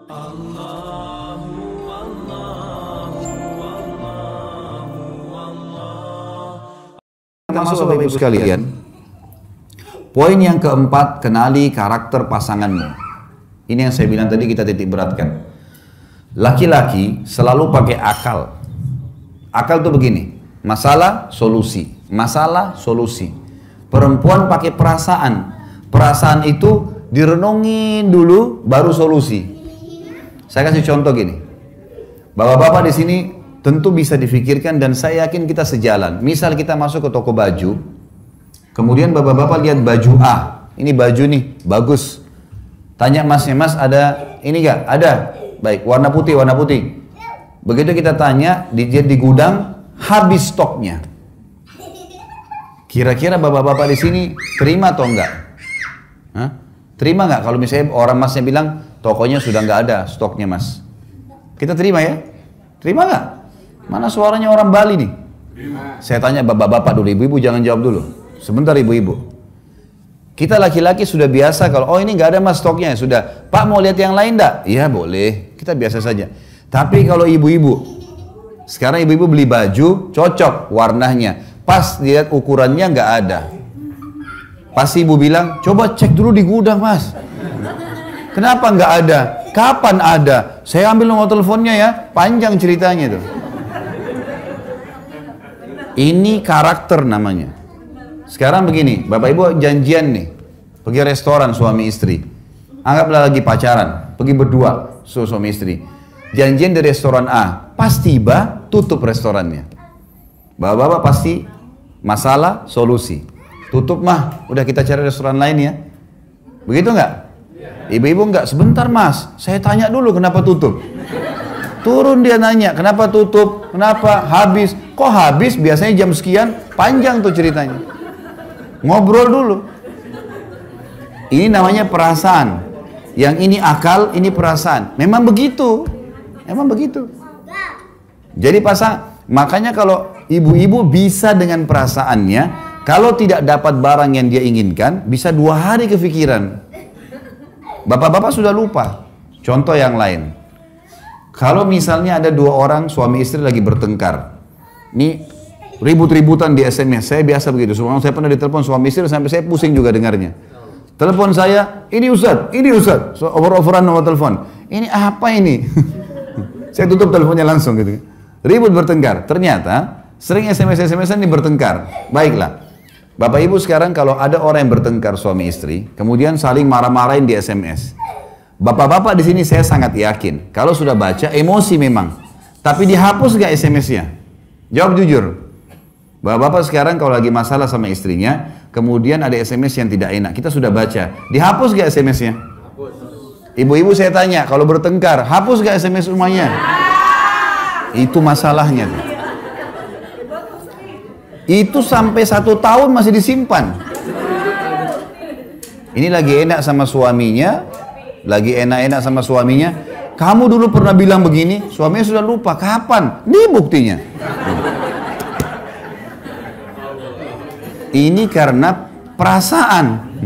Termasuk Bapak Ibu sekalian, poin yang keempat, kenali karakter pasanganmu. Ini yang saya bilang tadi, kita titik beratkan. Laki-laki selalu pakai akal. Akal tuh begini, masalah, solusi. Masalah, solusi. Perempuan pakai perasaan. Perasaan itu direnungin dulu, baru solusi. Saya kasih contoh gini. Bapak-bapak di sini tentu bisa difikirkan dan saya yakin kita sejalan. Misal kita masuk ke toko baju, kemudian bapak-bapak lihat baju A. Ini baju nih, bagus. Tanya masnya, mas ada ini gak? Ada. Baik, warna putih, warna putih. Begitu kita tanya, di gudang, habis stoknya. Kira-kira bapak-bapak di sini terima atau enggak? Hah? Terima nggak kalau misalnya orang masnya bilang, tokonya sudah nggak ada stoknya mas? Kita terima ya? Terima nggak? Mana suaranya orang Bali nih? Saya tanya bapak-bapak dulu, ibu-ibu jangan jawab dulu. Sebentar ibu-ibu. Kita laki-laki sudah biasa kalau, oh ini nggak ada mas stoknya, sudah. Pak mau lihat yang lain enggak? Iya boleh, kita biasa saja. Tapi kalau ibu-ibu, sekarang ibu-ibu beli baju, cocok warnanya. Pas lihat ukurannya nggak ada. Pasti ibu bilang, coba cek dulu di gudang mas. Kenapa nggak ada? Kapan ada? Saya ambil nomor teleponnya ya, panjang ceritanya itu. Ini karakter namanya. Sekarang begini, bapak ibu janjian nih, pergi restoran suami istri. Anggaplah lagi pacaran, pergi berdua suami istri. Janjian di restoran A, pas tiba tutup restorannya. Bapak-bapak pasti masalah, solusi. Tutup mah, udah kita cari restoran lain ya. Begitu nggak? Ibu-ibu nggak, sebentar mas, saya tanya dulu kenapa tutup. Turun dia nanya, kenapa tutup? Kenapa? Habis. Kok habis? Biasanya jam sekian, panjang tuh ceritanya. Ngobrol dulu. Ini namanya perasaan. Yang ini akal, ini perasaan. Memang begitu. Memang begitu. Jadi makanya kalau ibu-ibu bisa dengan perasaannya, kalau tidak dapat barang yang dia inginkan, bisa 2 hari kepikiran. Bapak-bapak sudah lupa. Contoh yang lain. Kalau misalnya ada 2 orang suami istri lagi bertengkar. Ini ribut-ributan di SMS. Saya biasa begitu. Sebelum saya pernah ditelepon suami istri sampai saya pusing juga dengarnya. Telepon saya, ini Ustaz. So, over-overan nomor telepon. Ini apa ini? Saya tutup teleponnya langsung gitu. Ribut bertengkar. Ternyata sering SMS-SMS-an ini bertengkar. Baiklah. Bapak ibu sekarang kalau ada orang yang bertengkar suami istri, kemudian saling marah-marahin di SMS. Bapak-bapak di sini saya sangat yakin, kalau sudah baca emosi memang, tapi dihapus gak SMS-nya? Jawab jujur. Bapak-bapak sekarang kalau lagi masalah sama istrinya, kemudian ada SMS yang tidak enak, kita sudah baca, dihapus gak SMS-nya? Ibu-ibu saya tanya, kalau bertengkar, hapus gak SMS rumahnya? Itu masalahnya. Itu sampai 1 tahun masih disimpan. Ini lagi enak sama suaminya, lagi enak-enak sama suaminya. Kamu dulu pernah bilang begini, suaminya sudah lupa. Kapan? Ini buktinya. Ini karena perasaan.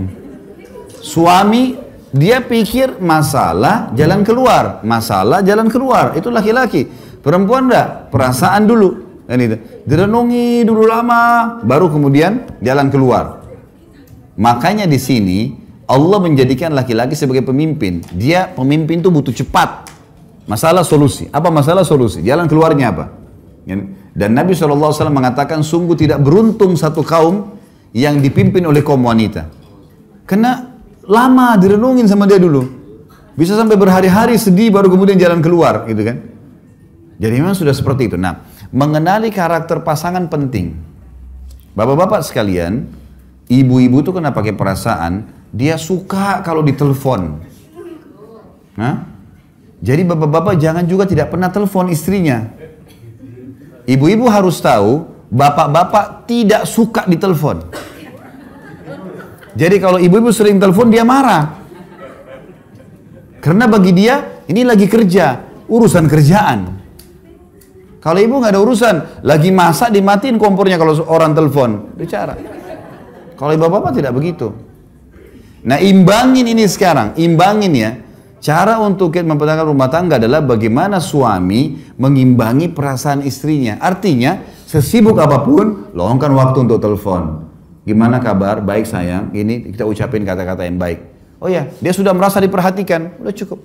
Suami dia pikir masalah jalan keluar, masalah jalan keluar. Itu laki-laki. Perempuan enggak, perasaan dulu. Dan itu direnungi dulu lama, baru kemudian jalan keluar. Makanya di sini Allah menjadikan laki-laki sebagai pemimpin. Dia pemimpin itu butuh cepat. Masalah solusi. Apa masalah solusi? Jalan keluarnya apa? Dan Nabi SAW mengatakan sungguh tidak beruntung satu kaum yang dipimpin oleh kaum wanita. Karena lama direnungin sama dia dulu. Bisa sampai berhari-hari sedih baru kemudian jalan keluar, gitu kan? Jadi memang sudah seperti itu. Nah, mengenali karakter pasangan penting. Bapak-bapak sekalian, ibu-ibu itu kena pakai perasaan, dia suka kalau ditelepon. Nah, jadi bapak-bapak jangan juga tidak pernah telepon istrinya. Ibu-ibu harus tahu, bapak-bapak tidak suka ditelepon. Jadi kalau ibu-ibu sering telepon, dia marah. Karena bagi dia, ini lagi kerja, urusan kerjaan. Kalau ibu nggak ada urusan, lagi masak dimatiin kompornya kalau orang telepon, bicara. Kalau bapak-bapak tidak begitu. Nah imbangin ini sekarang, imbangin ya. Cara untuk kita mempertahankan rumah tangga adalah bagaimana suami mengimbangi perasaan istrinya. Artinya, sesibuk apapun, luangkan waktu untuk telepon. Gimana kabar? Baik sayang. Ini kita ucapin kata-kata yang baik. Oh ya, dia sudah merasa diperhatikan. Udah cukup.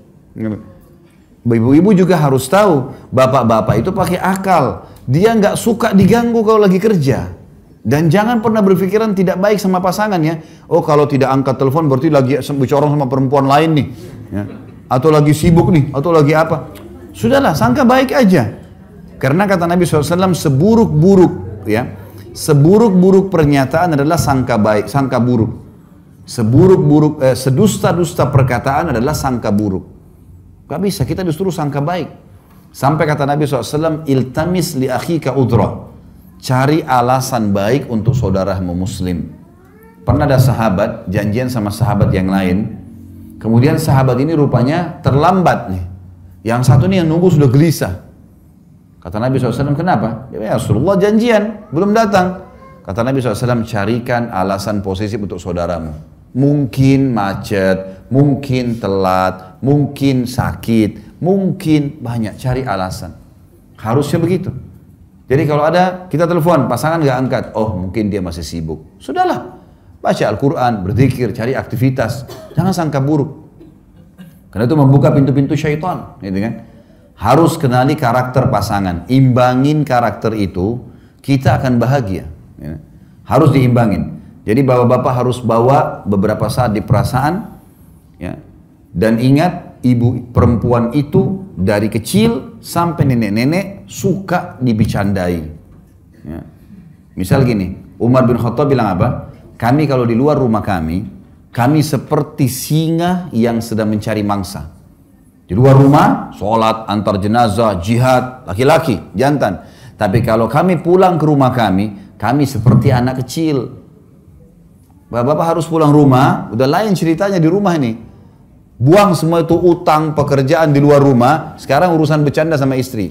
Ibu-ibu juga harus tahu, bapak-bapak itu pakai akal. Dia nggak suka diganggu kalau lagi kerja. Dan jangan pernah berpikiran tidak baik sama pasangannya. Oh kalau tidak angkat telepon berarti lagi bicara sama perempuan lain nih. Ya. Atau lagi sibuk nih, atau lagi apa. Sudahlah, sangka baik aja. Karena kata Nabi SAW, seburuk-buruk, ya, seburuk-buruk pernyataan adalah sangka baik, sangka buruk. Seburuk-buruk, sedusta-dusta perkataan adalah sangka buruk. Gak bisa, kita disuruh sangka baik. Sampai kata Nabi SAW, iltamis li akhika udra. Cari alasan baik untuk saudaramu muslim. Pernah ada sahabat, janjian sama sahabat yang lain. Kemudian sahabat ini rupanya terlambat nih. Yang satu nih yang nunggu sudah gelisah. Kata Nabi SAW, kenapa? Ya Rasulullah janjian, belum datang. Kata Nabi SAW, carikan alasan posesif untuk saudaramu. Mungkin macet, mungkin telat, mungkin sakit, mungkin banyak, cari alasan. Harusnya begitu. Jadi kalau ada, kita telepon, pasangan gak angkat. Oh mungkin dia masih sibuk. Sudahlah. Baca Al-Quran, berzikir, cari aktivitas. Jangan sangka buruk. Karena itu membuka pintu-pintu syaitan. Gitu kan? Harus kenali karakter pasangan. Imbangin karakter itu, kita akan bahagia. Ya. Harus diimbangin. Jadi bapak-bapak harus bawa beberapa saat di perasaan. Ya. Dan ingat, ibu perempuan itu dari kecil sampai nenek-nenek suka dibicandai. Ya. Misal gini, Umar bin Khattab bilang apa? Kami kalau di luar rumah kami seperti singa yang sedang mencari mangsa. Di luar rumah, sholat, antar jenazah, jihad, laki-laki, jantan. Tapi kalau kami pulang ke rumah kami seperti anak kecil. Bapak-bapak harus pulang rumah, udah lain ceritanya di rumah ini. Buang semua itu utang, pekerjaan di luar rumah, sekarang urusan bercanda sama istri.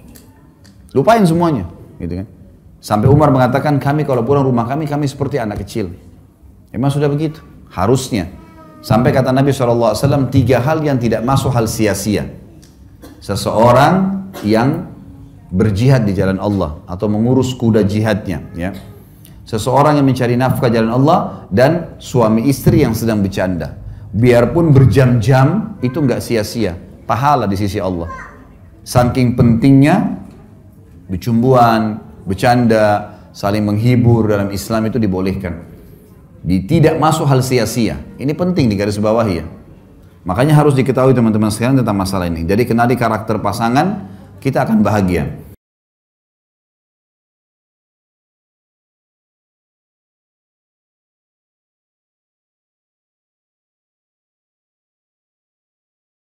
Lupain semuanya, gitu kan. Sampai Umar mengatakan, kami kalau pulang rumah kami seperti anak kecil. Emang sudah begitu? Harusnya. Sampai kata Nabi SAW, 3 hal yang tidak masuk hal sia-sia. Seseorang yang berjihad di jalan Allah, atau mengurus kuda jihadnya. Ya. Seseorang yang mencari nafkah jalan Allah, dan suami istri yang sedang bercanda. Biarpun berjam-jam, itu nggak sia-sia. Pahala di sisi Allah. Saking pentingnya, bercumbuan, bercanda, saling menghibur dalam Islam itu dibolehkan. Tidak masuk hal sia-sia. Ini penting di garis bawah ya. Makanya harus diketahui teman-teman sekalian tentang masalah ini. Jadi kenali karakter pasangan, kita akan bahagia.